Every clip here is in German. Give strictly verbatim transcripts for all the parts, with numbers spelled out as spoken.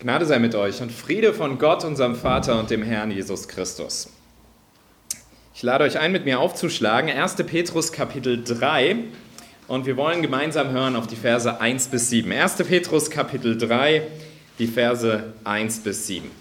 Gnade sei mit euch und Friede von Gott, unserem Vater und dem Herrn Jesus Christus. Ich lade euch ein, mit mir aufzuschlagen, erster Petrus Kapitel drei, und wir wollen gemeinsam hören auf die Verse eins bis sieben. erster Petrus Kapitel drei, die Verse eins bis sieben.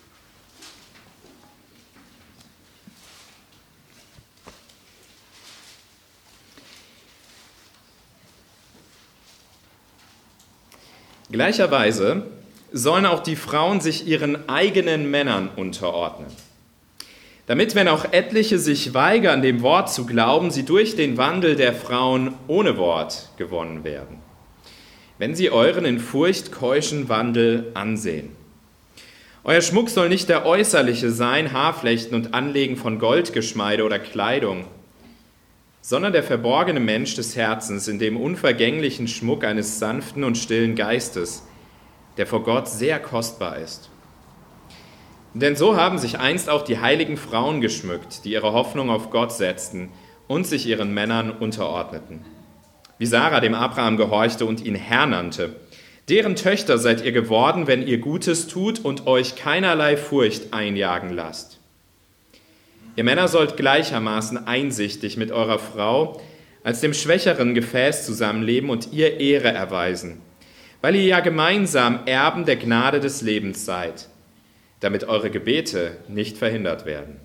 Gleicherweise sollen auch die Frauen sich ihren eigenen Männern unterordnen, damit, wenn auch etliche sich weigern, dem Wort zu glauben, sie durch den Wandel der Frauen ohne Wort gewonnen werden, wenn sie euren in Furcht keuschen Wandel ansehen. Euer Schmuck soll nicht der äußerliche sein, Haarflechten und Anlegen von Goldgeschmeide oder Kleidung, sondern der verborgene Mensch des Herzens in dem unvergänglichen Schmuck eines sanften und stillen Geistes, der vor Gott sehr kostbar ist. Denn so haben sich einst auch die heiligen Frauen geschmückt, die ihre Hoffnung auf Gott setzten und sich ihren Männern unterordneten. Wie Sarah dem Abraham gehorchte und ihn Herr nannte. Deren Töchter seid ihr geworden, wenn ihr Gutes tut und euch keinerlei Furcht einjagen lasst. Ihr Männer sollt gleichermaßen einsichtig mit eurer Frau als dem schwächeren Gefäß zusammenleben und ihr Ehre erweisen, weil ihr ja gemeinsam Erben der Gnade des Lebens seid, damit eure Gebete nicht verhindert werden.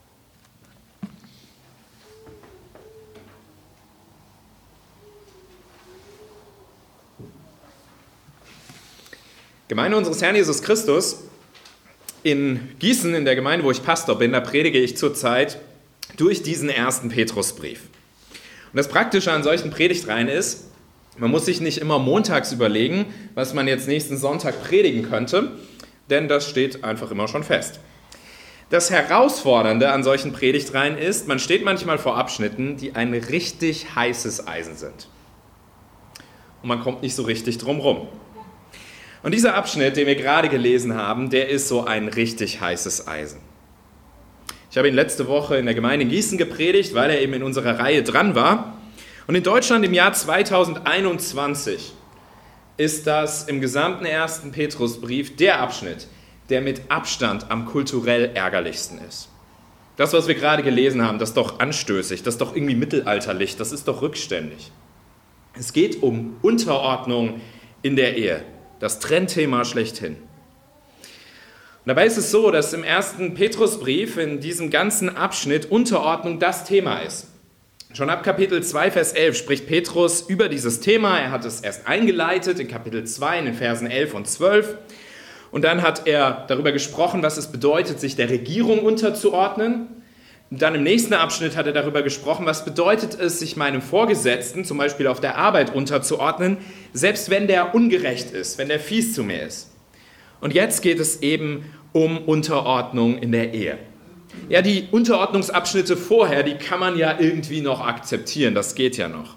Gemeinde unseres Herrn Jesus Christus, in Gießen, in der Gemeinde, wo ich Pastor bin, da predige ich zurzeit durch diesen ersten Petrusbrief. Und das Praktische an solchen Predigtreihen ist, man muss sich nicht immer montags überlegen, was man jetzt nächsten Sonntag predigen könnte, denn das steht einfach immer schon fest. Das Herausfordernde an solchen Predigtreihen ist, man steht manchmal vor Abschnitten, die ein richtig heißes Eisen sind. Und man kommt nicht so richtig drum rum. Und dieser Abschnitt, den wir gerade gelesen haben, der ist so ein richtig heißes Eisen. Ich habe ihn letzte Woche in der Gemeinde in Gießen gepredigt, weil er eben in unserer Reihe dran war. Und in Deutschland im Jahr zweitausendeinundzwanzig ist das im gesamten ersten Petrusbrief der Abschnitt, der mit Abstand am kulturell ärgerlichsten ist. Das, was wir gerade gelesen haben, das ist doch anstößig, das ist doch irgendwie mittelalterlich, das ist doch rückständig. Es geht um Unterordnung in der Ehe. Das Trendthema schlechthin. Und dabei ist es so, dass im ersten Petrusbrief in diesem ganzen Abschnitt Unterordnung das Thema ist. Schon ab Kapitel zwei, Vers elf spricht Petrus über dieses Thema. Er hat es erst eingeleitet in Kapitel zwei, in den Versen elf und zwölf. Und dann hat er darüber gesprochen, was es bedeutet, sich der Regierung unterzuordnen. Und dann im nächsten Abschnitt hat er darüber gesprochen, was bedeutet es, sich meinem Vorgesetzten, zum Beispiel auf der Arbeit, unterzuordnen, selbst wenn der ungerecht ist, wenn der fies zu mir ist. Und jetzt geht es eben um Unterordnung in der Ehe. Ja, die Unterordnungsabschnitte vorher, die kann man ja irgendwie noch akzeptieren, das geht ja noch.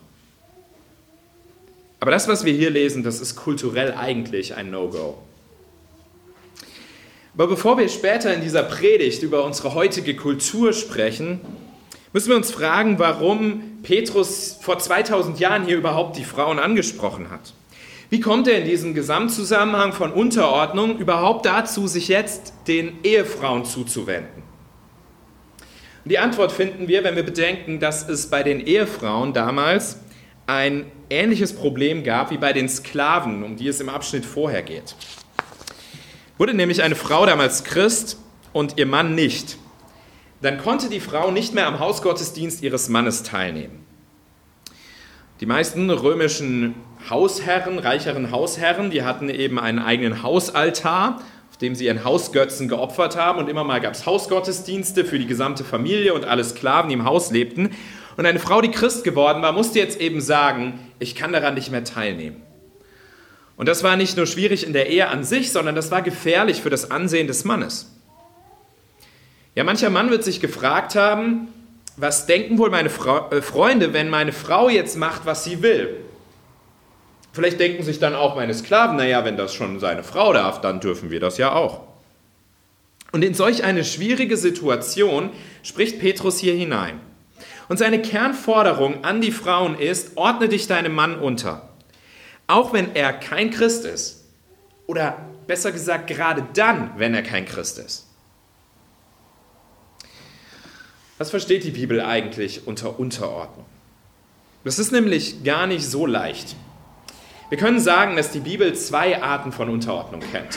Aber das, was wir hier lesen, das ist kulturell eigentlich ein No-Go. Aber bevor wir später in dieser Predigt über unsere heutige Kultur sprechen, müssen wir uns fragen, warum Petrus vor zweitausend Jahren hier überhaupt die Frauen angesprochen hat. Wie kommt er in diesem Gesamtzusammenhang von Unterordnung überhaupt dazu, sich jetzt den Ehefrauen zuzuwenden? Und die Antwort finden wir, wenn wir bedenken, dass es bei den Ehefrauen damals ein ähnliches Problem gab wie bei den Sklaven, um die es im Abschnitt vorher geht. Wurde nämlich eine Frau damals Christ und ihr Mann nicht, dann konnte die Frau nicht mehr am Hausgottesdienst ihres Mannes teilnehmen. Die meisten römischen Hausherren, reicheren Hausherren, die hatten eben einen eigenen Hausaltar, auf dem sie ihren Hausgötzen geopfert haben, und immer mal gab es Hausgottesdienste für die gesamte Familie und alle Sklaven, die im Haus lebten. Und eine Frau, die Christ geworden war, musste jetzt eben sagen, ich kann daran nicht mehr teilnehmen. Und das war nicht nur schwierig in der Ehe an sich, sondern das war gefährlich für das Ansehen des Mannes. Ja, mancher Mann wird sich gefragt haben, was denken wohl meine Frau, äh, Freunde, wenn meine Frau jetzt macht, was sie will? Vielleicht denken sich dann auch meine Sklaven, naja, wenn das schon seine Frau darf, dann dürfen wir das ja auch. Und in solch eine schwierige Situation spricht Petrus hier hinein. Und seine Kernforderung an die Frauen ist, ordne dich deinem Mann unter. Auch wenn er kein Christ ist oder besser gesagt gerade dann, wenn er kein Christ ist. Was versteht die Bibel eigentlich unter Unterordnung? Das ist nämlich gar nicht so leicht. Wir können sagen, dass die Bibel zwei Arten von Unterordnung kennt.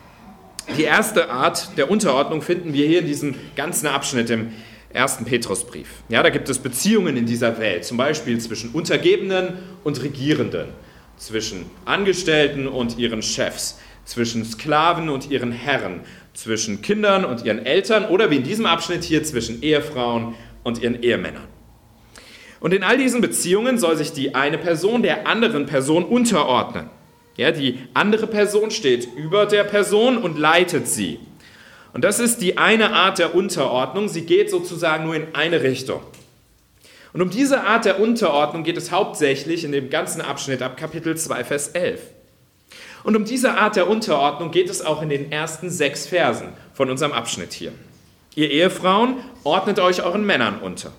Die erste Art der Unterordnung finden wir hier in diesem ganzen Abschnitt im ersten Petrusbrief. Ja, da gibt es Beziehungen in dieser Welt, zum Beispiel zwischen Untergebenen und Regierenden, zwischen Angestellten und ihren Chefs, zwischen Sklaven und ihren Herren, zwischen Kindern und ihren Eltern oder wie in diesem Abschnitt hier zwischen Ehefrauen und ihren Ehemännern. Und in all diesen Beziehungen soll sich die eine Person der anderen Person unterordnen. Ja, die andere Person steht über der Person und leitet sie. Und das ist die eine Art der Unterordnung. Sie geht sozusagen nur in eine Richtung. Und um diese Art der Unterordnung geht es hauptsächlich in dem ganzen Abschnitt ab Kapitel zwei, Vers elf. Und um diese Art der Unterordnung geht es auch in den ersten sechs Versen von unserem Abschnitt hier. Ihr Ehefrauen, ordnet euch euren Männern unter.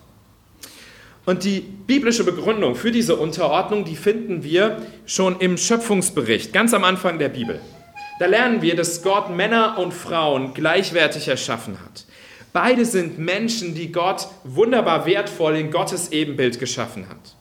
Und die biblische Begründung für diese Unterordnung, die finden wir schon im Schöpfungsbericht, ganz am Anfang der Bibel. Da lernen wir, dass Gott Männer und Frauen gleichwertig erschaffen hat. Beide sind Menschen, die Gott wunderbar wertvoll in Gottes Ebenbild geschaffen hat.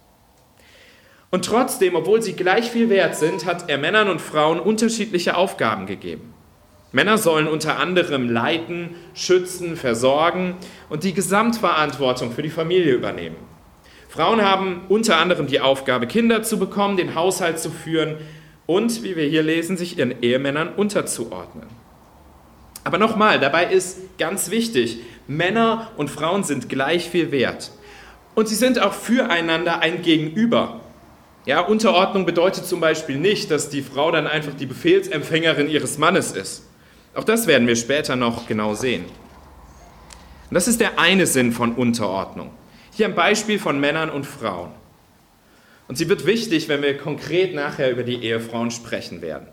Und trotzdem, obwohl sie gleich viel wert sind, hat er Männern und Frauen unterschiedliche Aufgaben gegeben. Männer sollen unter anderem leiten, schützen, versorgen und die Gesamtverantwortung für die Familie übernehmen. Frauen haben unter anderem die Aufgabe, Kinder zu bekommen, den Haushalt zu führen und, wie wir hier lesen, sich ihren Ehemännern unterzuordnen. Aber nochmal, dabei ist ganz wichtig, Männer und Frauen sind gleich viel wert. Und sie sind auch füreinander ein Gegenüber. Ja, Unterordnung bedeutet zum Beispiel nicht, dass die Frau dann einfach die Befehlsempfängerin ihres Mannes ist. Auch das werden wir später noch genau sehen. Und das ist der eine Sinn von Unterordnung. Hier ein Beispiel von Männern und Frauen. Und sie wird wichtig, wenn wir konkret nachher über die Ehefrauen sprechen werden.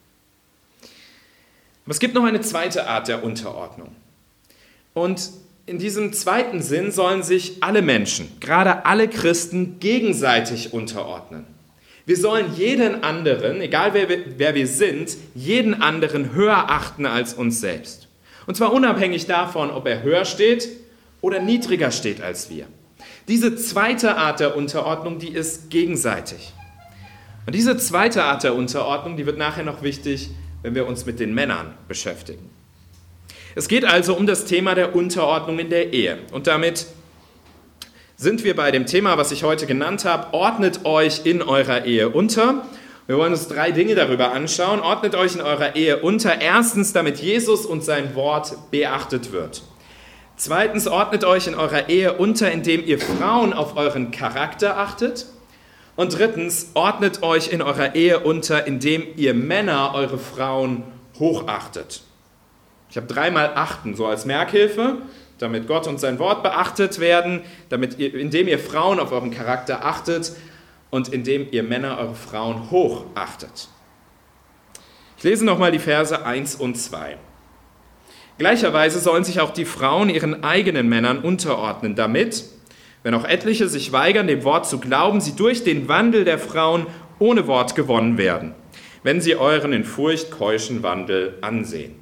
Aber es gibt noch eine zweite Art der Unterordnung. Und in diesem zweiten Sinn sollen sich alle Menschen, gerade alle Christen, gegenseitig unterordnen. Wir sollen jeden anderen, egal wer wir, wer wir sind, jeden anderen höher achten als uns selbst. Und zwar unabhängig davon, ob er höher steht oder niedriger steht als wir. Diese zweite Art der Unterordnung, die ist gegenseitig. Und diese zweite Art der Unterordnung, die wird nachher noch wichtig, wenn wir uns mit den Männern beschäftigen. Es geht also um das Thema der Unterordnung in der Ehe. Und damit sind wir bei dem Thema, was ich heute genannt habe, ordnet euch in eurer Ehe unter. Wir wollen uns drei Dinge darüber anschauen. Ordnet euch in eurer Ehe unter. Erstens, damit Jesus und sein Wort beachtet wird. Zweitens, ordnet euch in eurer Ehe unter, indem ihr Frauen auf euren Charakter achtet. Und drittens, ordnet euch in eurer Ehe unter, indem ihr Männer eure Frauen hochachtet. Ich habe dreimal achten, so als Merkhilfe, damit Gott und sein Wort beachtet werden, damit ihr, indem ihr Frauen auf euren Charakter achtet und indem ihr Männer eure Frauen hochachtet. Ich lese nochmal die Verse eins und zwei. Gleicherweise sollen sich auch die Frauen ihren eigenen Männern unterordnen, damit, wenn auch etliche sich weigern, dem Wort zu glauben, sie durch den Wandel der Frauen ohne Wort gewonnen werden, wenn sie euren in Furcht keuschen Wandel ansehen.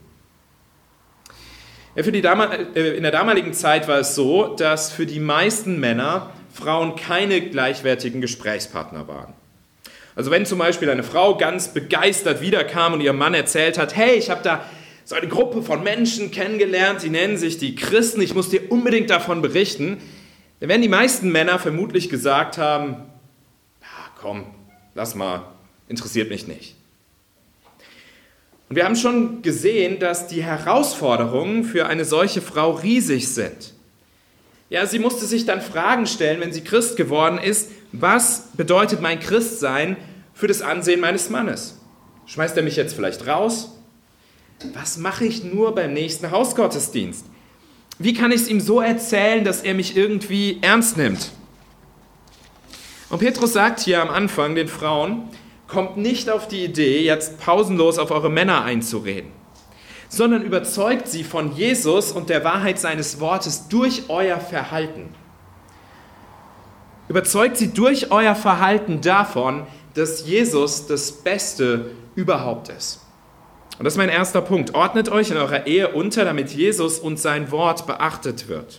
Ja, für die Damal- in der damaligen Zeit war es so, dass für die meisten Männer Frauen keine gleichwertigen Gesprächspartner waren. Also wenn zum Beispiel eine Frau ganz begeistert wiederkam und ihrem Mann erzählt hat, hey, ich habe da so eine Gruppe von Menschen kennengelernt, die nennen sich die Christen, ich muss dir unbedingt davon berichten, dann werden die meisten Männer vermutlich gesagt haben, ah, komm, lass mal, interessiert mich nicht. Und wir haben schon gesehen, dass die Herausforderungen für eine solche Frau riesig sind. Ja, sie musste sich dann Fragen stellen, wenn sie Christ geworden ist, was bedeutet mein Christsein für das Ansehen meines Mannes? Schmeißt er mich jetzt vielleicht raus? Was mache ich nur beim nächsten Hausgottesdienst? Wie kann ich es ihm so erzählen, dass er mich irgendwie ernst nimmt? Und Petrus sagt hier am Anfang den Frauen, kommt nicht auf die Idee, jetzt pausenlos auf eure Männer einzureden, sondern überzeugt sie von Jesus und der Wahrheit seines Wortes durch euer Verhalten. Überzeugt sie durch euer Verhalten davon, dass Jesus das Beste überhaupt ist. Und das ist mein erster Punkt. Ordnet euch in eurer Ehe unter, damit Jesus und sein Wort beachtet wird.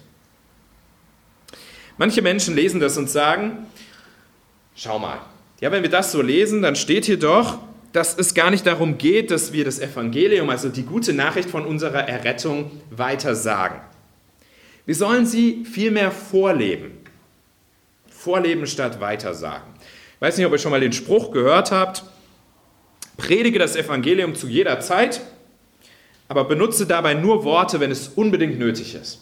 Manche Menschen lesen das und sagen, schau mal, ja, wenn wir das so lesen, dann steht hier doch, dass es gar nicht darum geht, dass wir das Evangelium, also die gute Nachricht von unserer Errettung, weiter sagen. Wir sollen sie vielmehr vorleben. Vorleben statt weitersagen. Ich weiß nicht, ob ihr schon mal den Spruch gehört habt, predige das Evangelium zu jeder Zeit, aber benutze dabei nur Worte, wenn es unbedingt nötig ist.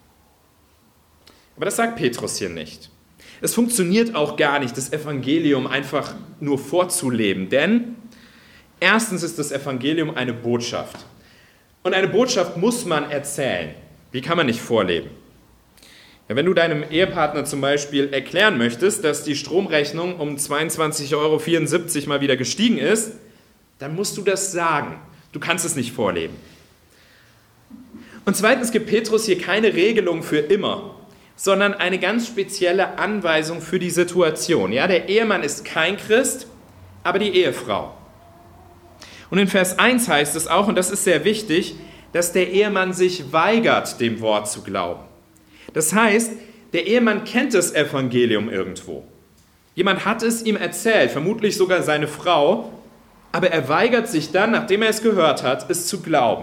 Aber das sagt Petrus hier nicht. Es funktioniert auch gar nicht, das Evangelium einfach nur vorzuleben, denn erstens ist das Evangelium eine Botschaft. Und eine Botschaft muss man erzählen. Die kann man nicht vorleben. Ja, wenn du deinem Ehepartner zum Beispiel erklären möchtest, dass die Stromrechnung um zweiundzwanzig Euro vierundsiebzig mal wieder gestiegen ist, dann musst du das sagen. Du kannst es nicht vorleben. Und zweitens gibt Petrus hier keine Regelung für immer, sondern eine ganz spezielle Anweisung für die Situation. Ja, der Ehemann ist kein Christ, aber die Ehefrau. Und in Vers eins heißt es auch, und das ist sehr wichtig, dass der Ehemann sich weigert, dem Wort zu glauben. Das heißt, der Ehemann kennt das Evangelium irgendwo. Jemand hat es ihm erzählt, vermutlich sogar seine Frau, aber er weigert sich dann, nachdem er es gehört hat, es zu glauben.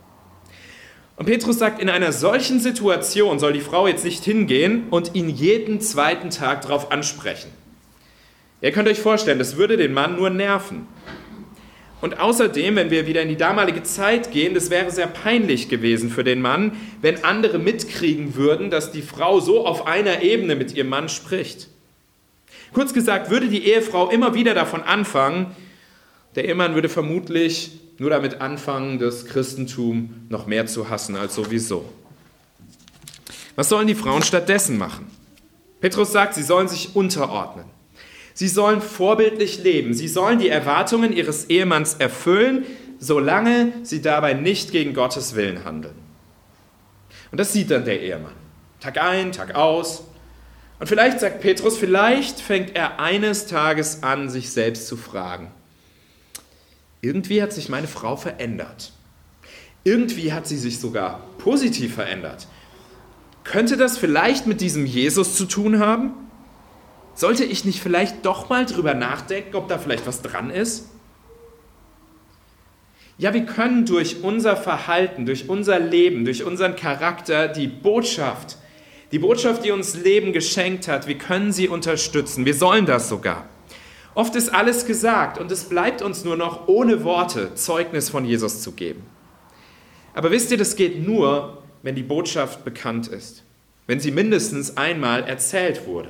Und Petrus sagt, in einer solchen Situation soll die Frau jetzt nicht hingehen und ihn jeden zweiten Tag darauf ansprechen. Ihr könnt euch vorstellen, das würde den Mann nur nerven. Und außerdem, wenn wir wieder in die damalige Zeit gehen, das wäre sehr peinlich gewesen für den Mann, wenn andere mitkriegen würden, dass die Frau so auf einer Ebene mit ihrem Mann spricht. Kurz gesagt, würde die Ehefrau immer wieder davon anfangen, der Ehemann würde vermutlich nur damit anfangen, das Christentum noch mehr zu hassen als sowieso. Was sollen die Frauen stattdessen machen? Petrus sagt, sie sollen sich unterordnen. Sie sollen vorbildlich leben. Sie sollen die Erwartungen ihres Ehemanns erfüllen, solange sie dabei nicht gegen Gottes Willen handeln. Und das sieht dann der Ehemann. Tag ein, Tag aus. Und vielleicht sagt Petrus, vielleicht fängt er eines Tages an, sich selbst zu fragen. Irgendwie hat sich meine Frau verändert. Irgendwie hat sie sich sogar positiv verändert. Könnte das vielleicht mit diesem Jesus zu tun haben? Sollte ich nicht vielleicht doch mal drüber nachdenken, ob da vielleicht was dran ist? Ja, wir können durch unser Verhalten, durch unser Leben, durch unseren Charakter die Botschaft, die Botschaft, die uns Leben geschenkt hat, wir können sie unterstützen. Wir sollen das sogar. Oft ist alles gesagt und es bleibt uns nur noch, ohne Worte Zeugnis von Jesus zu geben. Aber wisst ihr, das geht nur, wenn die Botschaft bekannt ist, wenn sie mindestens einmal erzählt wurde.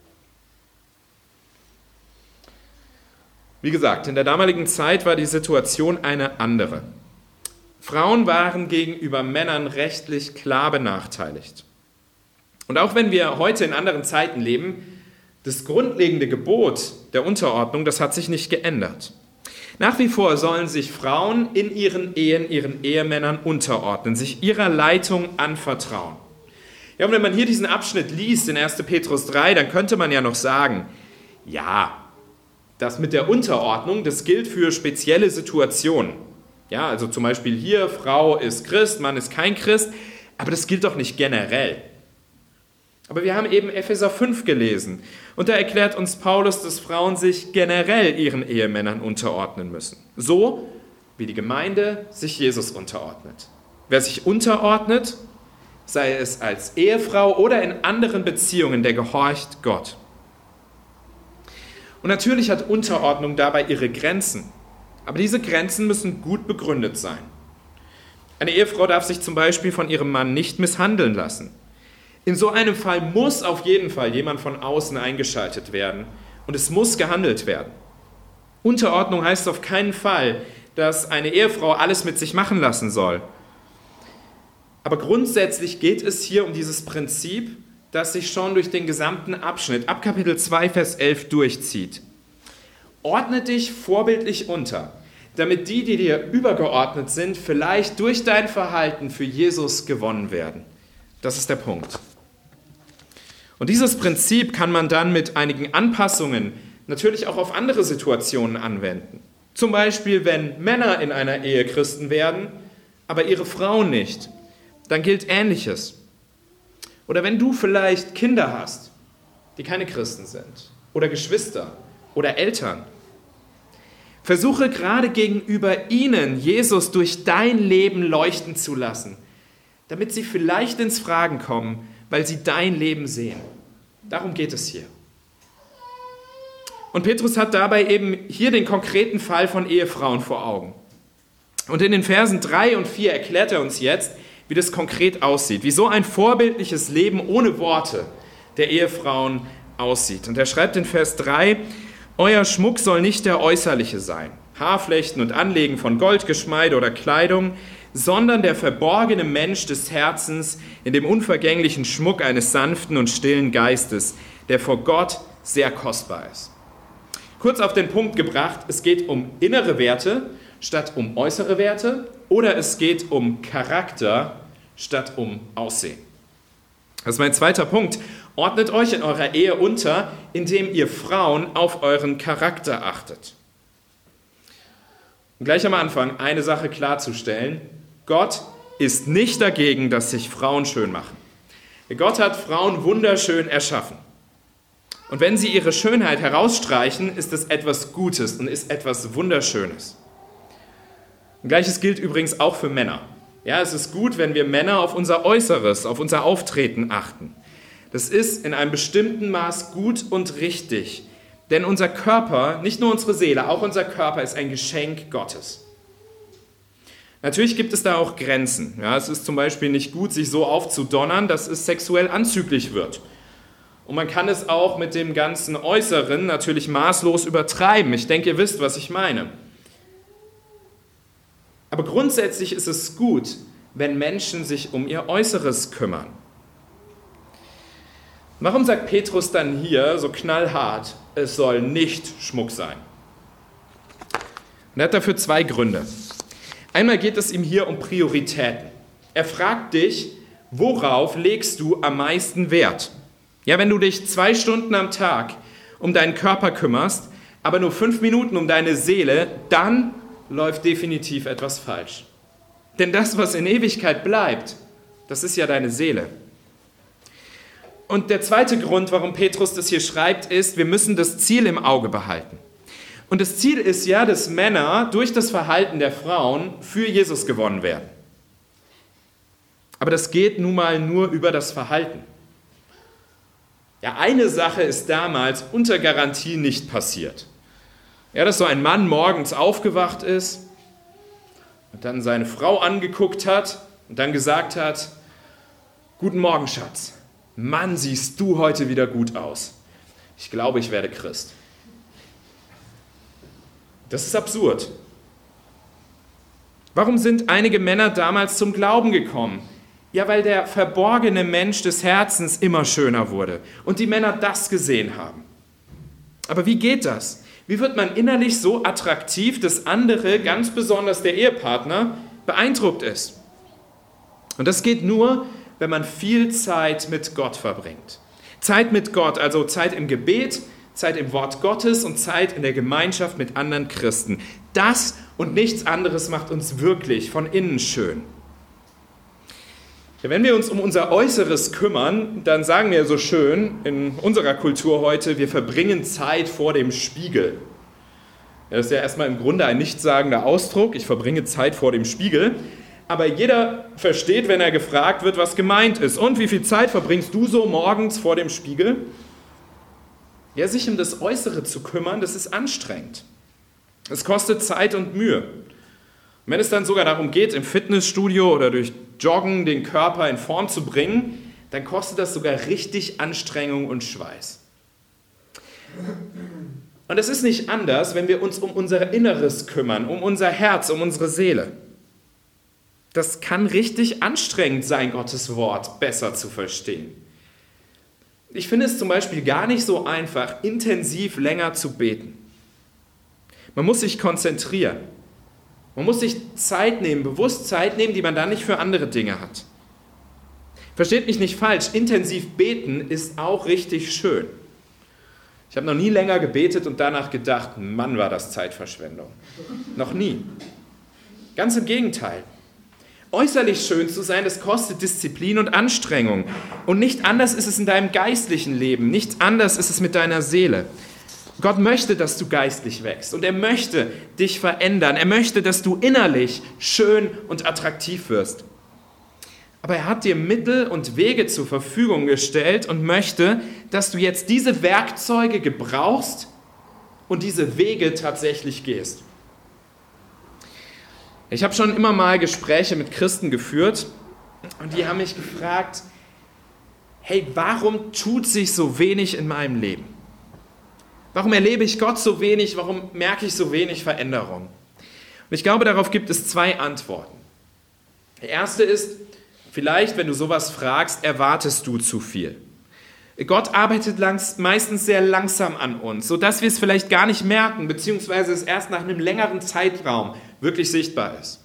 Wie gesagt, in der damaligen Zeit war die Situation eine andere. Frauen waren gegenüber Männern rechtlich klar benachteiligt. Und auch wenn wir heute in anderen Zeiten leben, das grundlegende Gebot der Unterordnung, das hat sich nicht geändert. Nach wie vor sollen sich Frauen in ihren Ehen, ihren Ehemännern unterordnen, sich ihrer Leitung anvertrauen. Ja, und wenn man hier diesen Abschnitt liest in erster Petrus drei, dann könnte man ja noch sagen, ja, das mit der Unterordnung, das gilt für spezielle Situationen. Ja, also zum Beispiel hier, Frau ist Christ, Mann ist kein Christ, aber das gilt doch nicht generell. Aber wir haben eben Epheser fünf gelesen und da erklärt uns Paulus, dass Frauen sich generell ihren Ehemännern unterordnen müssen. So wie die Gemeinde sich Jesus unterordnet. Wer sich unterordnet, sei es als Ehefrau oder in anderen Beziehungen, der gehorcht Gott. Und natürlich hat Unterordnung dabei ihre Grenzen. Aber diese Grenzen müssen gut begründet sein. Eine Ehefrau darf sich zum Beispiel von ihrem Mann nicht misshandeln lassen. In so einem Fall muss auf jeden Fall jemand von außen eingeschaltet werden und es muss gehandelt werden. Unterordnung heißt auf keinen Fall, dass eine Ehefrau alles mit sich machen lassen soll. Aber grundsätzlich geht es hier um dieses Prinzip, das sich schon durch den gesamten Abschnitt ab Kapitel zwei, Vers elf durchzieht. Ordne dich vorbildlich unter, damit die, die dir übergeordnet sind, vielleicht durch dein Verhalten für Jesus gewonnen werden. Das ist der Punkt. Und dieses Prinzip kann man dann mit einigen Anpassungen natürlich auch auf andere Situationen anwenden. Zum Beispiel, wenn Männer in einer Ehe Christen werden, aber ihre Frauen nicht, dann gilt Ähnliches. Oder wenn du vielleicht Kinder hast, die keine Christen sind, oder Geschwister oder Eltern, versuche gerade gegenüber ihnen Jesus durch dein Leben leuchten zu lassen, damit sie vielleicht ins Fragen kommen, weil sie dein Leben sehen. Darum geht es hier. Und Petrus hat dabei eben hier den konkreten Fall von Ehefrauen vor Augen. Und in den Versen drei und vier erklärt er uns jetzt, wie das konkret aussieht, wie so ein vorbildliches Leben ohne Worte der Ehefrauen aussieht. Und er schreibt in Vers drei, euer Schmuck soll nicht der äußerliche sein, Haarflechten und Anlegen von Goldgeschmeide oder Kleidung, sondern der verborgene Mensch des Herzens in dem unvergänglichen Schmuck eines sanften und stillen Geistes, der vor Gott sehr kostbar ist. Kurz auf den Punkt gebracht, es geht um innere Werte statt um äußere Werte oder es geht um Charakter statt um Aussehen. Das ist mein zweiter Punkt. Ordnet euch in eurer Ehe unter, indem ihr Frauen auf euren Charakter achtet. Und gleich am Anfang eine Sache klarzustellen. Gott ist nicht dagegen, dass sich Frauen schön machen. Gott hat Frauen wunderschön erschaffen. Und wenn sie ihre Schönheit herausstreichen, ist es etwas Gutes und ist etwas Wunderschönes. Und Gleiches gilt übrigens auch für Männer. Ja, es ist gut, wenn wir Männer auf unser Äußeres, auf unser Auftreten achten. Das ist in einem bestimmten Maß gut und richtig. Denn unser Körper, nicht nur unsere Seele, auch unser Körper ist ein Geschenk Gottes. Natürlich gibt es da auch Grenzen. Ja, es ist zum Beispiel nicht gut, sich so aufzudonnern, dass es sexuell anzüglich wird. Und man kann es auch mit dem ganzen Äußeren natürlich maßlos übertreiben. Ich denke, ihr wisst, was ich meine. Aber grundsätzlich ist es gut, wenn Menschen sich um ihr Äußeres kümmern. Warum sagt Petrus dann hier so knallhart, es soll nicht Schmuck sein? Und er hat dafür zwei Gründe. Einmal geht es ihm hier um Prioritäten. Er fragt dich, worauf legst du am meisten Wert? Ja, wenn du dich zwei Stunden am Tag um deinen Körper kümmerst, aber nur fünf Minuten um deine Seele, dann läuft definitiv etwas falsch. Denn das, was in Ewigkeit bleibt, das ist ja deine Seele. Und der zweite Grund, warum Petrus das hier schreibt, ist, wir müssen das Ziel im Auge behalten. Und das Ziel ist ja, dass Männer durch das Verhalten der Frauen für Jesus gewonnen werden. Aber das geht nun mal nur über das Verhalten. Ja, eine Sache ist damals unter Garantie nicht passiert. Ja, dass so ein Mann morgens aufgewacht ist und dann seine Frau angeguckt hat und dann gesagt hat, guten Morgen, Schatz. Mann, siehst du heute wieder gut aus. Ich glaube, ich werde Christ. Das ist absurd. Warum sind einige Männer damals zum Glauben gekommen? Ja, weil der verborgene Mensch des Herzens immer schöner wurde und die Männer das gesehen haben. Aber wie geht das? Wie wird man innerlich so attraktiv, dass andere, ganz besonders der Ehepartner, beeindruckt ist? Und das geht nur, wenn man viel Zeit mit Gott verbringt. Zeit mit Gott, also Zeit im Gebet, Zeit im Wort Gottes und Zeit in der Gemeinschaft mit anderen Christen. Das und nichts anderes macht uns wirklich von innen schön. Ja, wenn wir uns um unser Äußeres kümmern, dann sagen wir so schön in unserer Kultur heute, wir verbringen Zeit vor dem Spiegel. Ja, das ist ja erstmal im Grunde ein nichtssagender Ausdruck, ich verbringe Zeit vor dem Spiegel. Aber jeder versteht, wenn er gefragt wird, was gemeint ist. Und wie viel Zeit verbringst du so morgens vor dem Spiegel? Ja, sich um das Äußere zu kümmern, das ist anstrengend. Es kostet Zeit und Mühe. Und wenn es dann sogar darum geht, im Fitnessstudio oder durch Joggen den Körper in Form zu bringen, dann kostet das sogar richtig Anstrengung und Schweiß. Und es ist nicht anders, wenn wir uns um unser Inneres kümmern, um unser Herz, um unsere Seele. Das kann richtig anstrengend sein, Gottes Wort besser zu verstehen. Ich finde es zum Beispiel gar nicht so einfach, intensiv länger zu beten. Man muss sich konzentrieren. Man muss sich Zeit nehmen, bewusst Zeit nehmen, die man dann nicht für andere Dinge hat. Versteht mich nicht falsch, intensiv beten ist auch richtig schön. Ich Ich habe noch nie länger gebetet und danach gedacht, Mann, war das Zeitverschwendung. Noch nie. Ganz im Gegenteil. Äußerlich schön zu sein, das kostet Disziplin und Anstrengung. Und nicht anders ist es in deinem geistlichen Leben, nicht anders ist es mit deiner Seele. Gott möchte, dass du geistlich wächst und er möchte dich verändern. Er möchte, dass du innerlich schön und attraktiv wirst. Aber er hat dir Mittel und Wege zur Verfügung gestellt und möchte, dass du jetzt diese Werkzeuge gebrauchst und diese Wege tatsächlich gehst. Ich habe schon immer mal Gespräche mit Christen geführt und die haben mich gefragt, hey, warum tut sich so wenig in meinem Leben? Warum erlebe ich Gott so wenig? Warum merke ich so wenig Veränderung? Und ich glaube, darauf gibt es zwei Antworten. Die erste ist, vielleicht, wenn du sowas fragst, erwartest du zu viel. Gott arbeitet langs, meistens sehr langsam an uns, sodass wir es vielleicht gar nicht merken, beziehungsweise es erst nach einem längeren Zeitraum wirklich sichtbar ist.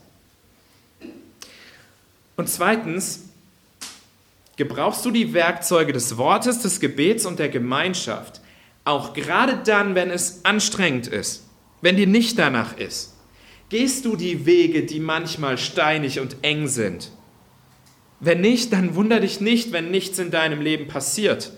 Und zweitens, gebrauchst du die Werkzeuge des Wortes, des Gebets und der Gemeinschaft, auch gerade dann, wenn es anstrengend ist, wenn dir nicht danach ist. Gehst du die Wege, die manchmal steinig und eng sind? Wenn nicht, dann wundere dich nicht, wenn nichts in deinem Leben passiert.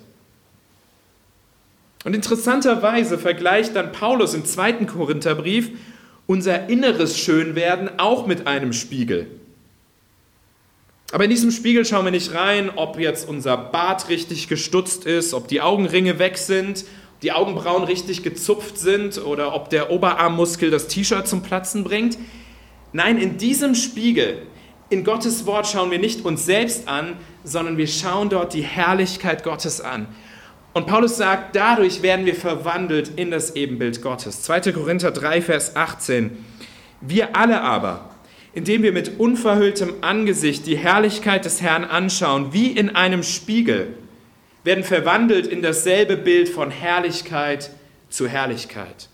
Und interessanterweise vergleicht dann Paulus im zweiten Korintherbrief unser inneres Schönwerden auch mit einem Spiegel. Aber in diesem Spiegel schauen wir nicht rein, ob jetzt unser Bart richtig gestutzt ist, ob die Augenringe weg sind, die Augenbrauen richtig gezupft sind oder ob der Oberarmmuskel das T-Shirt zum Platzen bringt. Nein, in diesem Spiegel, in Gottes Wort schauen wir nicht uns selbst an, sondern wir schauen dort die Herrlichkeit Gottes an. Und Paulus sagt, dadurch werden wir verwandelt in das Ebenbild Gottes. zweiter Korinther drei, Vers achtzehn. Wir alle aber, indem wir mit unverhülltem Angesicht die Herrlichkeit des Herrn anschauen, wie in einem Spiegel, werden verwandelt in dasselbe Bild von Herrlichkeit zu Herrlichkeit.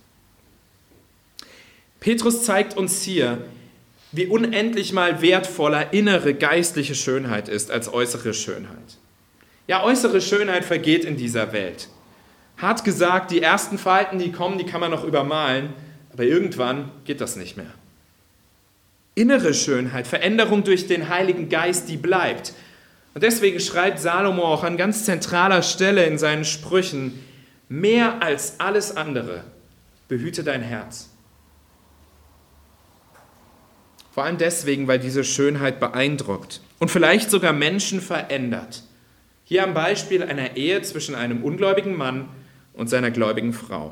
Petrus zeigt uns hier, wie unendlich mal wertvoller innere geistliche Schönheit ist als äußere Schönheit. Ja, äußere Schönheit vergeht in dieser Welt. Hart gesagt, die ersten Falten, die kommen, die kann man noch übermalen, aber irgendwann geht das nicht mehr. Innere Schönheit, Veränderung durch den Heiligen Geist, die bleibt. Und deswegen schreibt Salomo auch an ganz zentraler Stelle in seinen Sprüchen, mehr als alles andere, behüte dein Herz. Vor allem deswegen, weil diese Schönheit beeindruckt und vielleicht sogar Menschen verändert. Hier am Beispiel einer Ehe zwischen einem ungläubigen Mann und seiner gläubigen Frau.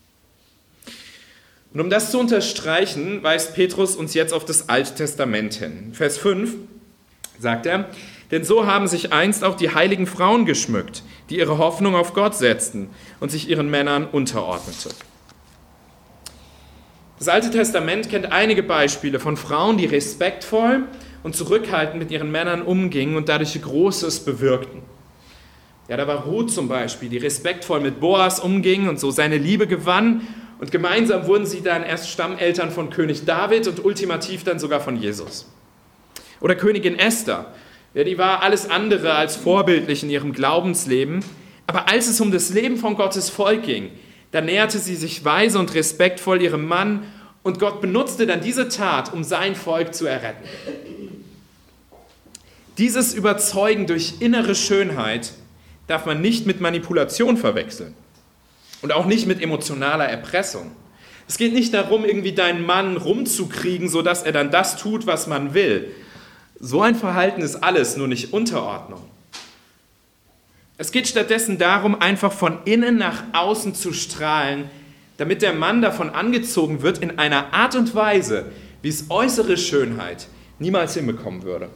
Und um das zu unterstreichen, weist Petrus uns jetzt auf das Alte Testament hin. Vers fünf sagt er, denn so haben sich einst auch die heiligen Frauen geschmückt, die ihre Hoffnung auf Gott setzten und sich ihren Männern unterordneten. Das Alte Testament kennt einige Beispiele von Frauen, die respektvoll und zurückhaltend mit ihren Männern umgingen und dadurch Großes bewirkten. Ja, da war Ruth zum Beispiel, die respektvoll mit Boas umging und so seine Liebe gewann. Und gemeinsam wurden sie dann erst Stammeltern von König David und ultimativ dann sogar von Jesus. Oder Königin Esther, ja, die war alles andere als vorbildlich in ihrem Glaubensleben. Aber als es um das Leben von Gottes Volk ging, da näherte sie sich weise und respektvoll ihrem Mann und Gott benutzte dann diese Tat, um sein Volk zu erretten. Dieses Überzeugen durch innere Schönheit darf man nicht mit Manipulation verwechseln und auch nicht mit emotionaler Erpressung. Es geht nicht darum, irgendwie deinen Mann rumzukriegen, sodass er dann das tut, was man will. So ein Verhalten ist alles, nur nicht Unterordnung. Es geht stattdessen darum, einfach von innen nach außen zu strahlen, damit der Mann davon angezogen wird in einer Art und Weise, wie es äußere Schönheit niemals hinbekommen würde.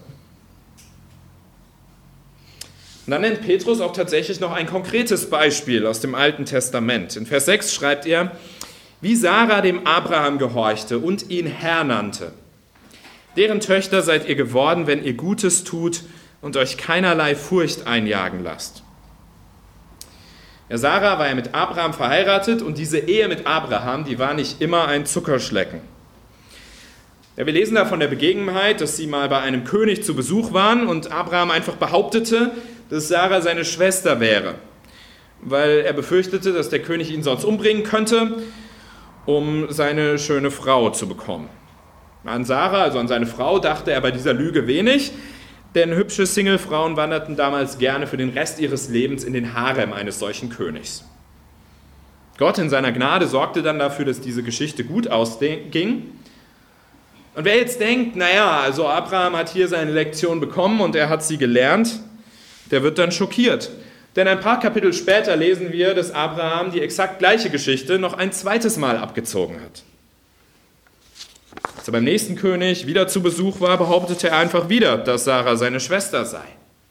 Und dann nennt Petrus auch tatsächlich noch ein konkretes Beispiel aus dem Alten Testament. In Vers sechs schreibt er, wie Sarah dem Abraham gehorchte und ihn Herr nannte. Deren Töchter seid ihr geworden, wenn ihr Gutes tut und euch keinerlei Furcht einjagen lasst. Ja, Sarah war ja mit Abraham verheiratet und diese Ehe mit Abraham, die war nicht immer ein Zuckerschlecken. Ja, wir lesen da von der Begebenheit, dass sie mal bei einem König zu Besuch waren und Abraham einfach behauptete, dass Sarah seine Schwester wäre. weil er befürchtete, dass der König ihn sonst umbringen könnte, um seine schöne Frau zu bekommen. An Sarah, also an seine Frau, dachte er bei dieser Lüge wenig, denn hübsche Singlefrauen wanderten damals gerne für den Rest ihres Lebens in den Harem eines solchen Königs. Gott in seiner Gnade sorgte dann dafür, dass diese Geschichte gut ausging. Und wer jetzt denkt, naja, also Abraham hat hier seine Lektion bekommen und er hat sie gelernt, der wird dann schockiert. Denn ein paar Kapitel später lesen wir, dass Abraham die exakt gleiche Geschichte noch ein zweites Mal abgezogen hat. Als er beim nächsten König wieder zu Besuch war, behauptete er einfach wieder, dass Sarah seine Schwester sei.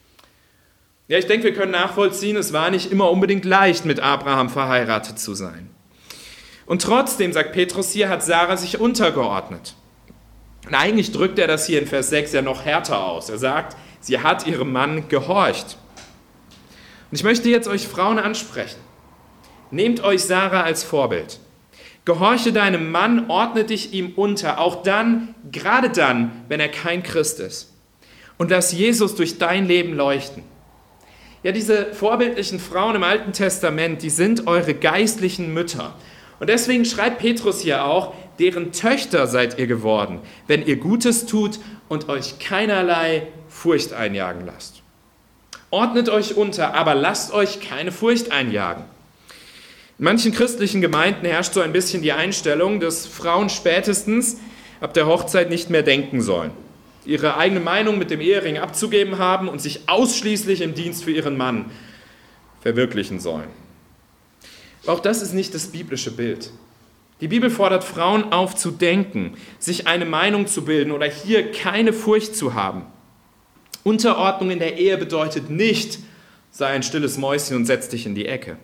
Ja, ich denke, wir können nachvollziehen, es war nicht immer unbedingt leicht, mit Abraham verheiratet zu sein. Und trotzdem, sagt Petrus hier, hat Sarah sich untergeordnet. Und eigentlich drückt er das hier in Vers sechs ja noch härter aus. Er sagt, sie hat ihrem Mann gehorcht. Und ich möchte jetzt euch Frauen ansprechen. Nehmt euch Sarah als Vorbild. Gehorche deinem Mann, ordne dich ihm unter, auch dann, gerade dann, wenn er kein Christ ist. Und lass Jesus durch dein Leben leuchten. Ja, diese vorbildlichen Frauen im Alten Testament, die sind eure geistlichen Mütter. Und deswegen schreibt Petrus hier auch, deren Töchter seid ihr geworden, wenn ihr Gutes tut und euch keinerlei Furcht einjagen lasst. Ordnet euch unter, aber lasst euch keine Furcht einjagen. In manchen christlichen Gemeinden herrscht so ein bisschen die Einstellung, dass Frauen spätestens ab der Hochzeit nicht mehr denken sollen, ihre eigene Meinung mit dem Ehering abzugeben haben und sich ausschließlich im Dienst für ihren Mann verwirklichen sollen. Auch das ist nicht das biblische Bild. Die Bibel fordert Frauen auf zu denken, sich eine Meinung zu bilden oder hier keine Furcht zu haben. Unterordnung in der Ehe bedeutet nicht, sei ein stilles Mäuschen und setz dich in die Ecke.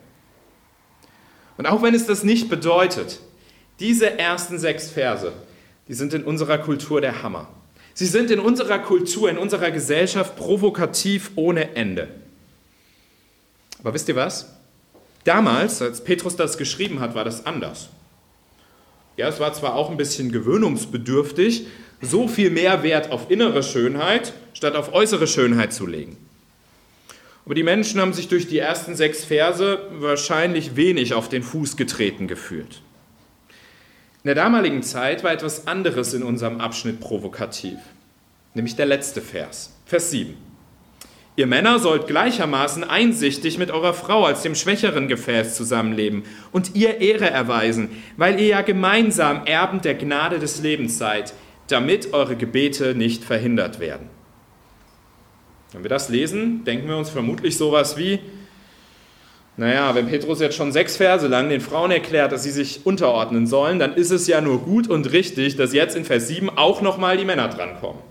Und auch wenn es das nicht bedeutet, diese ersten sechs Verse, die sind in unserer Kultur der Hammer. Sie sind in unserer Kultur, in unserer Gesellschaft provokativ ohne Ende. Aber wisst ihr was? Damals, als Petrus das geschrieben hat, war das anders. Ja, es war zwar auch ein bisschen gewöhnungsbedürftig, so viel mehr Wert auf innere Schönheit, statt auf äußere Schönheit zu legen. Aber die Menschen haben sich durch die ersten sechs Verse wahrscheinlich wenig auf den Fuß getreten gefühlt. In der damaligen Zeit war etwas anderes in unserem Abschnitt provokativ, nämlich der letzte Vers, Vers sieben. Ihr Männer sollt gleichermaßen einsichtig mit eurer Frau als dem schwächeren Gefäß zusammenleben und ihr Ehre erweisen, weil ihr ja gemeinsam Erben der Gnade des Lebens seid, damit eure Gebete nicht verhindert werden. Wenn wir das lesen, denken wir uns vermutlich sowas wie, naja, wenn Petrus jetzt schon sechs Verse lang den Frauen erklärt, dass sie sich unterordnen sollen, dann ist es ja nur gut und richtig, dass jetzt in Vers sieben auch nochmal die Männer drankommen.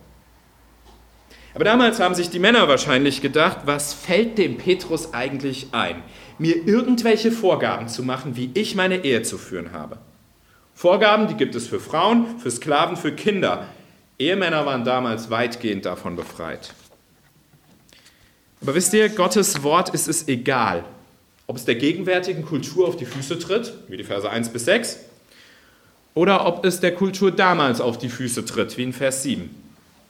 Aber damals haben sich die Männer wahrscheinlich gedacht, was fällt dem Petrus eigentlich ein, mir irgendwelche Vorgaben zu machen, wie ich meine Ehe zu führen habe. Vorgaben, die gibt es für Frauen, für Sklaven, für Kinder. Ehemänner waren damals weitgehend davon befreit. Aber wisst ihr, Gottes Wort ist es egal, ob es der gegenwärtigen Kultur auf die Füße tritt, wie die Verse eins bis sechs, oder ob es der Kultur damals auf die Füße tritt, wie in Vers sieben.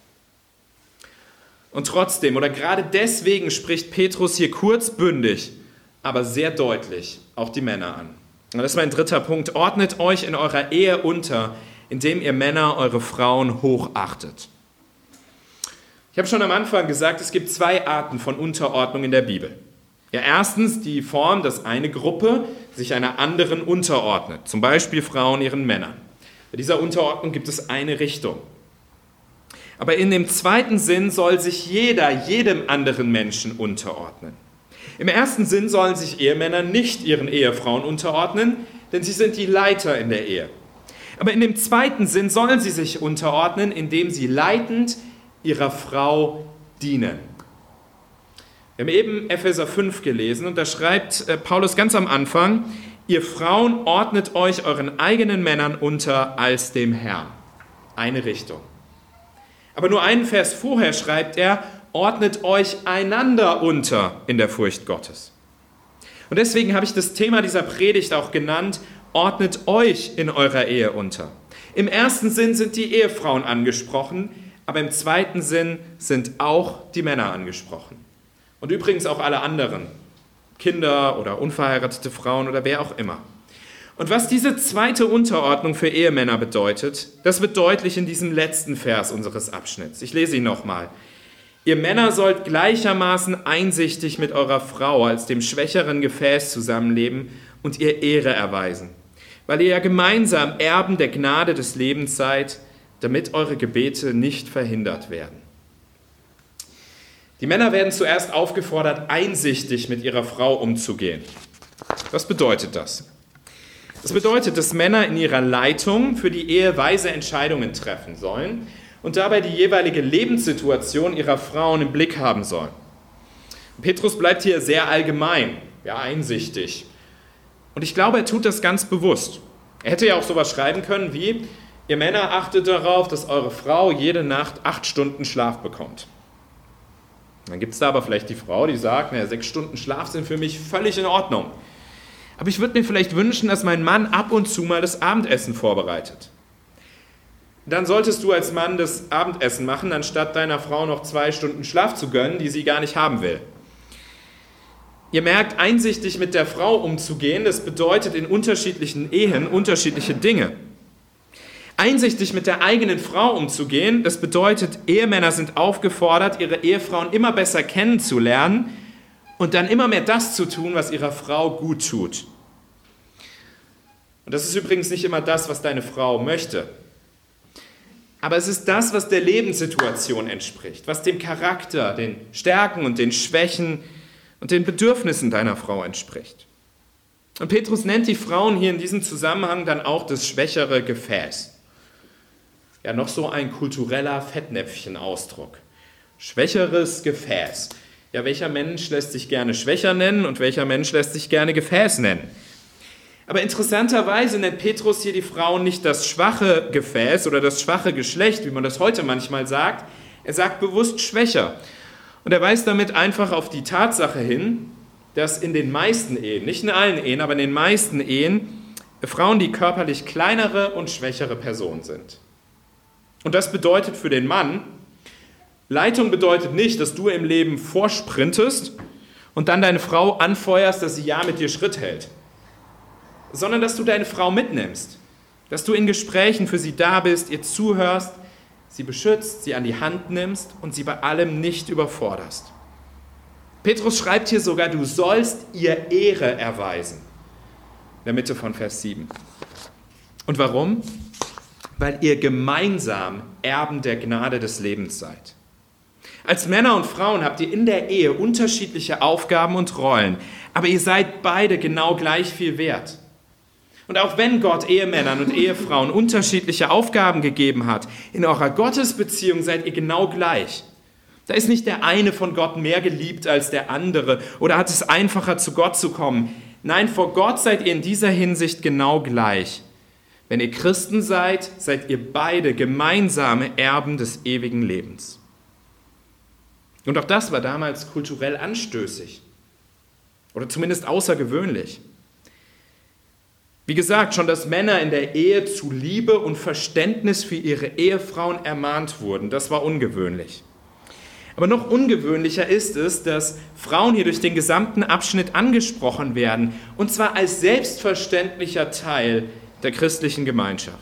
Und trotzdem, oder gerade deswegen spricht Petrus hier kurzbündig, aber sehr deutlich auch die Männer an. Und das ist mein dritter Punkt. Ordnet euch in eurer Ehe unter, indem ihr Männer eure Frauen hochachtet. Ich habe schon am Anfang gesagt, es gibt zwei Arten von Unterordnung in der Bibel. Ja, erstens die Form, dass eine Gruppe sich einer anderen unterordnet, zum Beispiel Frauen ihren Männern. Bei dieser Unterordnung gibt es eine Richtung. Aber in dem zweiten Sinn soll sich jeder, jedem anderen Menschen unterordnen. Im ersten Sinn sollen sich Ehemänner nicht ihren Ehefrauen unterordnen, denn sie sind die Leiter in der Ehe. Aber in dem zweiten Sinn sollen sie sich unterordnen, indem sie leitend ihrer Frau dienen. Wir haben eben Epheser fünf gelesen und da schreibt Paulus ganz am Anfang, ihr Frauen ordnet euch euren eigenen Männern unter als dem Herrn. Eine Richtung. Aber nur einen Vers vorher schreibt er, ordnet euch einander unter in der Furcht Gottes. Und deswegen habe ich das Thema dieser Predigt auch genannt, ordnet euch in eurer Ehe unter. Im ersten Sinn sind die Ehefrauen angesprochen, aber im zweiten Sinn sind auch die Männer angesprochen. Und übrigens auch alle anderen. Kinder oder unverheiratete Frauen oder wer auch immer. Und was diese zweite Unterordnung für Ehemänner bedeutet, das wird deutlich in diesem letzten Vers unseres Abschnitts. Ich lese ihn nochmal. Ihr Männer sollt gleichermaßen einsichtig mit eurer Frau als dem schwächeren Gefäß zusammenleben und ihr Ehre erweisen, weil ihr ja gemeinsam Erben der Gnade des Lebens seid, damit eure Gebete nicht verhindert werden. Die Männer werden zuerst aufgefordert, einsichtig mit ihrer Frau umzugehen. Was bedeutet das? Das bedeutet, dass Männer in ihrer Leitung für die Ehe weise Entscheidungen treffen sollen und dabei die jeweilige Lebenssituation ihrer Frauen im Blick haben sollen. Petrus bleibt hier sehr allgemein, ja, einsichtig. Und ich glaube, er tut das ganz bewusst. Er hätte ja auch sowas schreiben können wie, ihr Männer achtet darauf, dass eure Frau jede Nacht acht Stunden Schlaf bekommt. Dann gibt es da aber vielleicht die Frau, die sagt, naja, sechs Stunden Schlaf sind für mich völlig in Ordnung. Aber ich würde mir vielleicht wünschen, dass mein Mann ab und zu mal das Abendessen vorbereitet. Dann solltest du als Mann das Abendessen machen, anstatt deiner Frau noch zwei Stunden Schlaf zu gönnen, die sie gar nicht haben will. Ihr merkt, einsichtig mit der Frau umzugehen, das bedeutet in unterschiedlichen Ehen unterschiedliche Dinge. Einsichtig mit der eigenen Frau umzugehen, das bedeutet, Ehemänner sind aufgefordert, ihre Ehefrauen immer besser kennenzulernen und dann immer mehr das zu tun, was ihrer Frau gut tut. Und das ist übrigens nicht immer das, was deine Frau möchte. Aber es ist das, was der Lebenssituation entspricht, was dem Charakter, den Stärken und den Schwächen und den Bedürfnissen deiner Frau entspricht. Und Petrus nennt die Frauen hier in diesem Zusammenhang dann auch das schwächere Gefäß. Ja, noch so ein kultureller Fettnäpfchen-Ausdruck. Schwächeres Gefäß. Ja, welcher Mensch lässt sich gerne schwächer nennen und welcher Mensch lässt sich gerne Gefäß nennen? Aber interessanterweise nennt Petrus hier die Frauen nicht das schwache Gefäß oder das schwache Geschlecht, wie man das heute manchmal sagt. Er sagt bewusst schwächer. Und er weist damit einfach auf die Tatsache hin, dass in den meisten Ehen, nicht in allen Ehen, aber in den meisten Ehen, Frauen die körperlich kleinere und schwächere Person sind. Und das bedeutet für den Mann, Leitung bedeutet nicht, dass du im Leben vorsprintest und dann deine Frau anfeuerst, dass sie ja mit dir Schritt hält, sondern dass du deine Frau mitnimmst, dass du in Gesprächen für sie da bist, ihr zuhörst, sie beschützt, sie an die Hand nimmst und sie bei allem nicht überforderst. Petrus schreibt hier sogar, du sollst ihr Ehre erweisen. In der Mitte von Vers sieben. Und warum? Weil ihr gemeinsam Erben der Gnade des Lebens seid. Als Männer und Frauen habt ihr in der Ehe unterschiedliche Aufgaben und Rollen, aber ihr seid beide genau gleich viel wert. Und auch wenn Gott Ehemännern und Ehefrauen unterschiedliche Aufgaben gegeben hat, in eurer Gottesbeziehung seid ihr genau gleich. Da ist nicht der eine von Gott mehr geliebt als der andere oder hat es einfacher, zu Gott zu kommen. Nein, vor Gott seid ihr in dieser Hinsicht genau gleich. Wenn ihr Christen seid, seid ihr beide gemeinsame Erben des ewigen Lebens. Und auch das war damals kulturell anstößig oder zumindest außergewöhnlich. Wie gesagt, schon dass Männer in der Ehe zu Liebe und Verständnis für ihre Ehefrauen ermahnt wurden, das war ungewöhnlich. Aber noch ungewöhnlicher ist es, dass Frauen hier durch den gesamten Abschnitt angesprochen werden, und zwar als selbstverständlicher Teil der christlichen Gemeinschaft.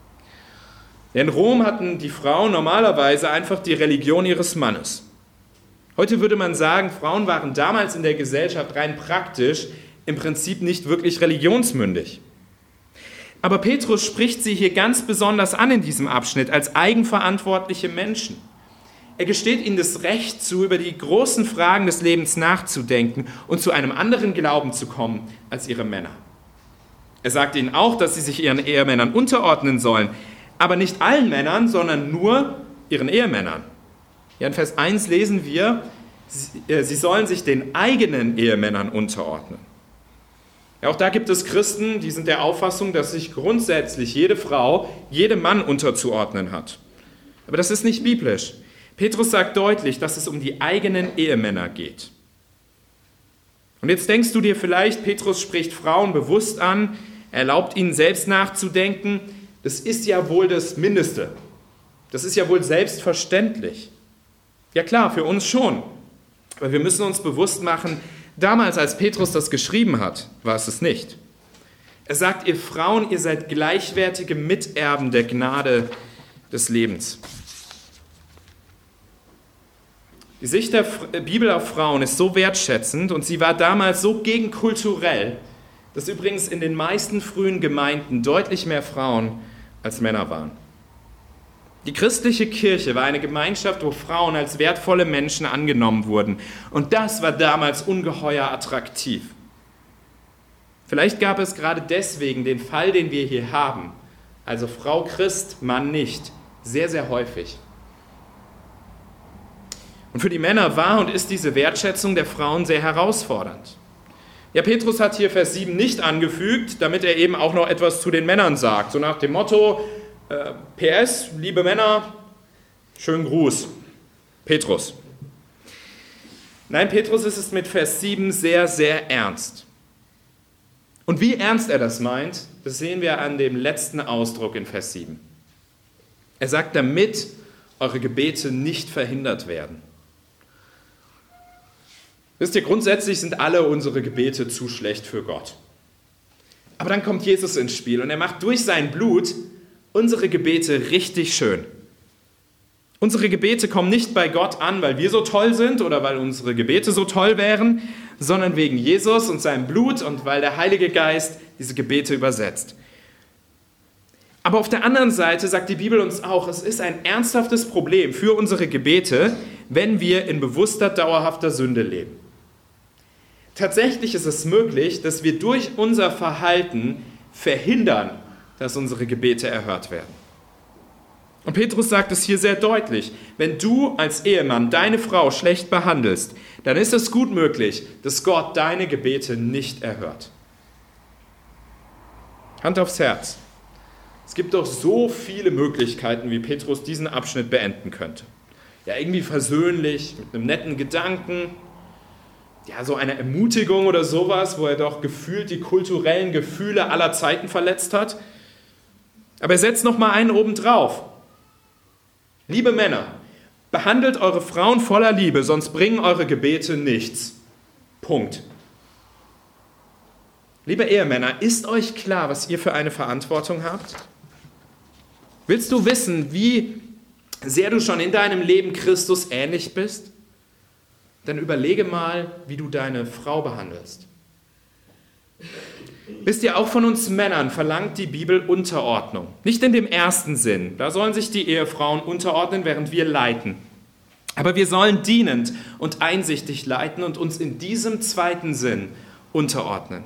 In Rom hatten die Frauen normalerweise einfach die Religion ihres Mannes. Heute würde man sagen, Frauen waren damals in der Gesellschaft rein praktisch im Prinzip nicht wirklich religionsmündig. Aber Petrus spricht sie hier ganz besonders an in diesem Abschnitt als eigenverantwortliche Menschen. Er gesteht ihnen das Recht zu, über die großen Fragen des Lebens nachzudenken und zu einem anderen Glauben zu kommen als ihre Männer. Er sagt ihnen auch, dass sie sich ihren Ehemännern unterordnen sollen, aber nicht allen Männern, sondern nur ihren Ehemännern. Ja, in Vers eins lesen wir, sie sollen sich den eigenen Ehemännern unterordnen. Ja, auch da gibt es Christen, die sind der Auffassung, dass sich grundsätzlich jede Frau, jedem Mann unterzuordnen hat. Aber das ist nicht biblisch. Petrus sagt deutlich, dass es um die eigenen Ehemänner geht. Und jetzt denkst du dir vielleicht, Petrus spricht Frauen bewusst an, erlaubt ihnen selbst nachzudenken. Das ist ja wohl das Mindeste. Das ist ja wohl selbstverständlich. Ja klar, für uns schon. Aber wir müssen uns bewusst machen, Damals, als Petrus das geschrieben hat, war es es nicht. Er sagt, ihr Frauen, ihr seid gleichwertige Miterben der Gnade des Lebens. Die Sicht der Bibel auf Frauen ist so wertschätzend und sie war damals so gegenkulturell, dass übrigens in den meisten frühen Gemeinden deutlich mehr Frauen als Männer waren. Die christliche Kirche war eine Gemeinschaft, wo Frauen als wertvolle Menschen angenommen wurden. Und das war damals ungeheuer attraktiv. Vielleicht gab es gerade deswegen den Fall, den wir hier haben, also Frau Christ, Mann nicht, sehr, sehr häufig. Und für die Männer war und ist diese Wertschätzung der Frauen sehr herausfordernd. Ja, Petrus hat hier Vers sieben nicht angefügt, damit er eben auch noch etwas zu den Männern sagt. So nach dem Motto, äh, P S, liebe Männer, schönen Gruß, Petrus. Nein, Petrus ist es mit Vers sieben sehr, sehr ernst. Und wie ernst er das meint, das sehen wir an dem letzten Ausdruck in Vers sieben. Er sagt, damit eure Gebete nicht verhindert werden. Wisst ihr, grundsätzlich sind alle unsere Gebete zu schlecht für Gott. Aber dann kommt Jesus ins Spiel und er macht durch sein Blut unsere Gebete richtig schön. Unsere Gebete kommen nicht bei Gott an, weil wir so toll sind oder weil unsere Gebete so toll wären, sondern wegen Jesus und seinem Blut und weil der Heilige Geist diese Gebete übersetzt. Aber auf der anderen Seite sagt die Bibel uns auch, es ist ein ernsthaftes Problem für unsere Gebete, wenn wir in bewusster, dauerhafter Sünde leben. Tatsächlich ist es möglich, dass wir durch unser Verhalten verhindern, dass unsere Gebete erhört werden. Und Petrus sagt es hier sehr deutlich, wenn du als Ehemann deine Frau schlecht behandelst, dann ist es gut möglich, dass Gott deine Gebete nicht erhört. Hand aufs Herz. Es gibt doch so viele Möglichkeiten, wie Petrus diesen Abschnitt beenden könnte. Ja, irgendwie versöhnlich, mit einem netten Gedanken, ja, so eine Ermutigung oder sowas, wo er doch gefühlt die kulturellen Gefühle aller Zeiten verletzt hat. Aber er setzt noch mal einen oben drauf. Liebe Männer, behandelt eure Frauen voller Liebe, sonst bringen eure Gebete nichts. Punkt. Liebe Ehemänner, ist euch klar, was ihr für eine Verantwortung habt? Willst du wissen, wie sehr du schon in deinem Leben Christus ähnlich bist? Dann überlege mal, wie du deine Frau behandelst. Wisst ihr, auch von uns Männern verlangt die Bibel Unterordnung. Nicht in dem ersten Sinn. Da sollen sich die Ehefrauen unterordnen, während wir leiten. Aber wir sollen dienend und einsichtig leiten und uns in diesem zweiten Sinn unterordnen.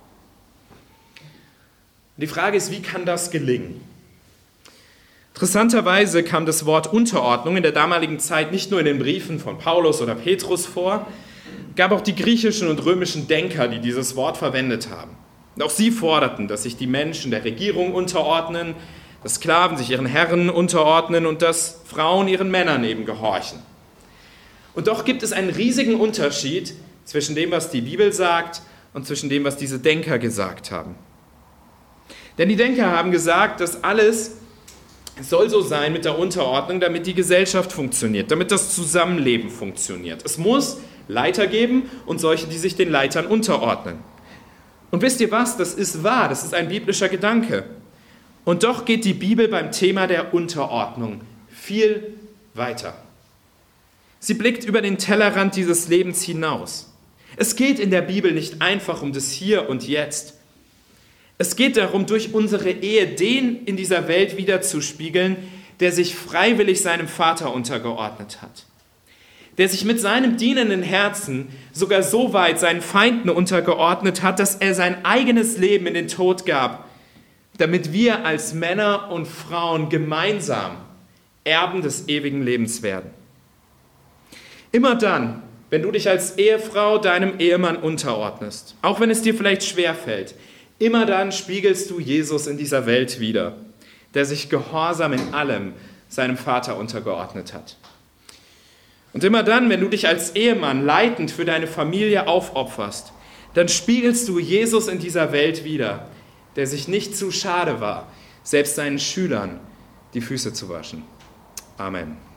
Die Frage ist, wie kann das gelingen? Interessanterweise kam das Wort Unterordnung in der damaligen Zeit nicht nur in den Briefen von Paulus oder Petrus vor, gab auch die griechischen und römischen Denker, die dieses Wort verwendet haben. Und auch sie forderten, dass sich die Menschen der Regierung unterordnen, dass Sklaven sich ihren Herren unterordnen und dass Frauen ihren Männern eben gehorchen. Und doch gibt es einen riesigen Unterschied zwischen dem, was die Bibel sagt und zwischen dem, was diese Denker gesagt haben. Denn die Denker haben gesagt, dass alles soll so sein mit der Unterordnung, damit die Gesellschaft funktioniert, damit das Zusammenleben funktioniert. Es muss Leiter geben und solche, die sich den Leitern unterordnen. Und wisst ihr was? Das ist wahr, das ist ein biblischer Gedanke. Und doch geht die Bibel beim Thema der Unterordnung viel weiter. Sie blickt über den Tellerrand dieses Lebens hinaus. Es geht in der Bibel nicht einfach um das Hier und Jetzt. Es geht darum, durch unsere Ehe den in dieser Welt wiederzuspiegeln, der sich freiwillig seinem Vater untergeordnet hat. Der sich mit seinem dienenden Herzen sogar so weit seinen Feinden untergeordnet hat, dass er sein eigenes Leben in den Tod gab, damit wir als Männer und Frauen gemeinsam Erben des ewigen Lebens werden. Immer dann, wenn du dich als Ehefrau deinem Ehemann unterordnest, auch wenn es dir vielleicht schwerfällt, immer dann spiegelst du Jesus in dieser Welt wider, der sich gehorsam in allem seinem Vater untergeordnet hat. Und immer dann, wenn du dich als Ehemann leitend für deine Familie aufopferst, dann spiegelst du Jesus in dieser Welt wider, der sich nicht zu schade war, selbst seinen Schülern die Füße zu waschen. Amen.